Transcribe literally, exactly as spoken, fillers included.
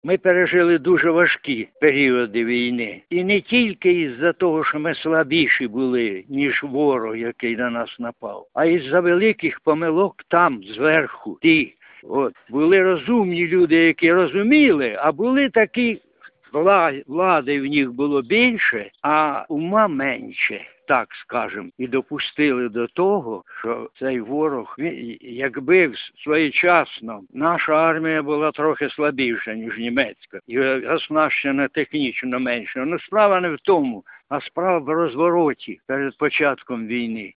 Ми пережили дуже важкі періоди війни. І не тільки із-за того, що ми слабіші були, ніж ворог, який на нас напав, а із-за великих помилок там, зверху, ті. От, були розумні люди, які розуміли, а були такі, влади в них було більше, а ума менше, так скажемо. І допустили до того, що цей ворог, якби своєчасно наша армія була трохи слабіша, ніж німецька, і оснащена технічно менше. Ну, справа не в тому, а справа в розвороті перед початком війни.